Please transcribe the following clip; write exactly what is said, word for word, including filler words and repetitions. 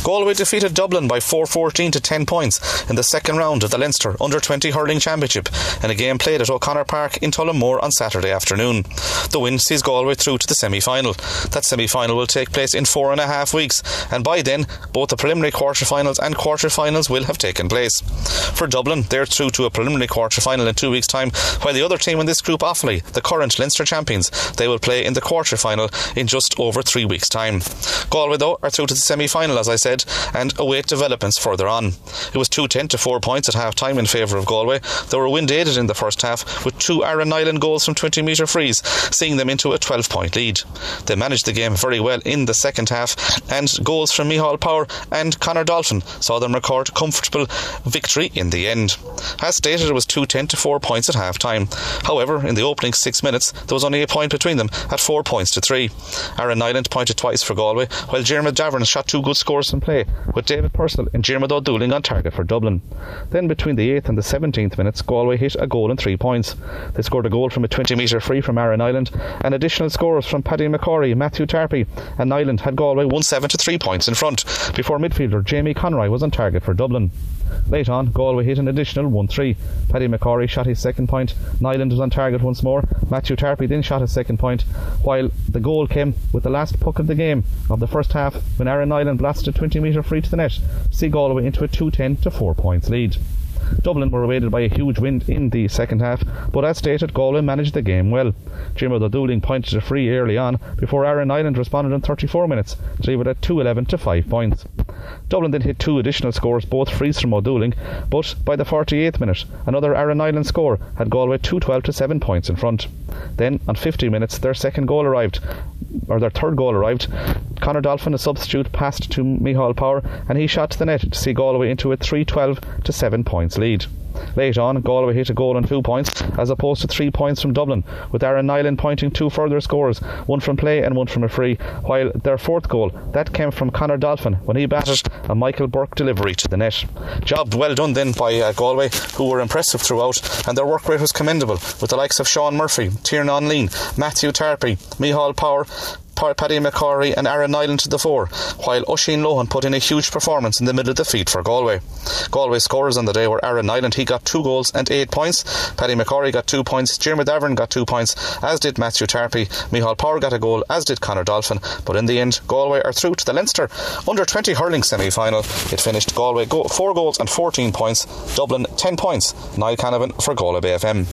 Galway defeated Dublin by four fourteen to ten points in the second round of the Leinster under twenty Hurling Championship in a game played at O'Connor Park in Tullamore on Saturday afternoon. The win sees Galway through to the semi-final. That semi-final will take place in four and a half weeks, and by then both the preliminary quarter-finals and quarter-finals will have taken place. For Dublin, they're through to a preliminary quarter-final in two weeks' time, while the other team in this group, Offaly, the current Leinster champions, they will play in the quarter-final in just over three weeks' time. Galway, though, are through to the semi-final, as I said, and await developments further on. It was two ten to four points at half-time in favour of Galway. They were wind-aided in the first half with two Aaron Nyland goals from twenty metre frees, seeing them into a twelve point lead. They managed the game very well in the second half, and goals from Micheál Power and Conor Dolphin saw them record comfortable victory in the end. As stated, it was two ten to four points at half-time. However, in the opening six minutes, there was only a point between them at four points to three. Aaron Nyland pointed twice for Galway, while Diarmuid Davern shot two good scores from play, with David Purcell and Diarmuid O'Dooling on target for Dublin. Then between the eighth and the seventeenth minutes, Galway hit a goal and three points. They scored a goal from a twenty metre free from Aaron Nyland, and additional scores from Paddy McCorry, Matthew Tarpey and Nyland had Galway one seven to three points in front, before midfielder Jamie Conroy was on target for Dublin. Late on, Galway hit an additional one three. Paddy McCorry shot his second point, Nyland was on target once more, Matthew Tarpey then shot his second point, while the goal came with the last puck of the game of the first half when Aaron Nyland blasted a twenty metre free to the net to see Galway into a two ten to four points lead. Dublin were awaited by a huge wind in the second half, but as stated, Galway managed the game well. Diarmuid O'Dooling pointed a free early on before Aaron Nyland responded in thirty-four minutes to leave it at two eleven to five points. Dublin then hit two additional scores, both frees from O'Dooling, but by the forty-eighth minute, another Aaron Nyland score had Galway two twelve to seven points in front. Then, on fifty minutes, their second goal arrived, or their third goal arrived. Conor Dolphin, a substitute, passed to Micheál Power, and he shot to the net to see Galway into a three twelve to seven points lead. Late on, Galway hit a goal and two points, as opposed to three points from Dublin, with Aaron Nyland pointing two further scores, one from play and one from a free, while their fourth goal, that came from Conor Dolphin when he batted a Michael Burke delivery to the net. Job well done then by uh, Galway, who were impressive throughout, and their work rate was commendable, with the likes of Sean Murphy, Tiernan Lean, Matthew Tarpey, Micheál Power, Paddy McCorry and Aaron Nyland to the fore, while Oisin Lohan put in a huge performance in the middle of the field for Galway. Galway scorers on the day were Aaron Nyland, he got two goals and eight points, Paddy McCorry got two points, Diarmuid Davern got two points, as did Matthew Tarpey, Micheál Power got a goal, as did Conor Dolphin, but in the end Galway are through to the Leinster under twenty hurling semi-final. It finished Galway go- four goals and fourteen points, Dublin ten points. Niall Canavan for Galway Bay F M.